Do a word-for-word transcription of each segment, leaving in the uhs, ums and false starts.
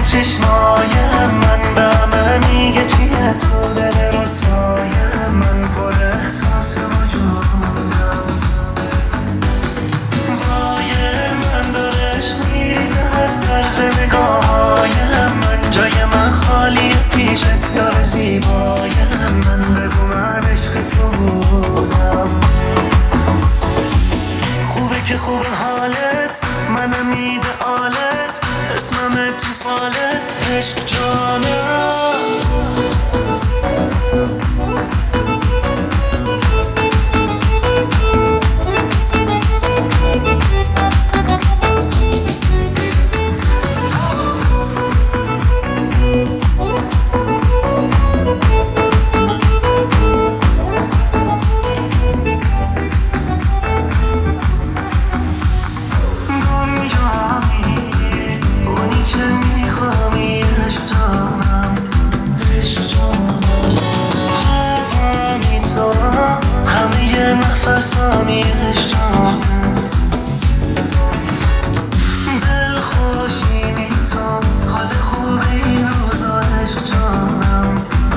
چشمایم من به همه میگه چیه تو دل رسوایم من پر احساس وجودم وای من دارش میریزه از طرز نگاهایم من جای من خالی پیشت یار زیبایم من بگو من عشق تو بودم خوبه که خوب حالت منم ایدئالت اسمم تو فالت عشق جانم نفسانی عشقم دل خوشینی تو حال خوب این روزا عشق جانم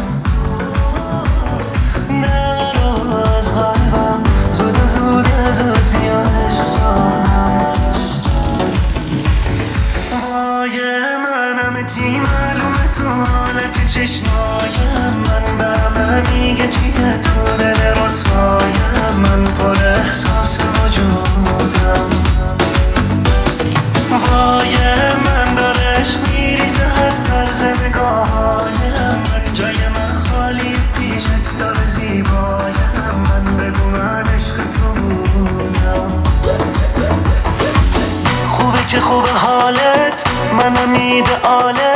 نرو از قلبم زود زود زود بیا عشق جانم وای منم چی معلومه تو حالت چشمایم من به همه میگه چیه تو دل رسوایم من پر احساس وجودم وای من دارش میریزه از طرز نگاهایم من جای من خالی پیشت دار زیبایم من بگو من عشق تو بودم خوبه که خوب حالت منم ایدئالت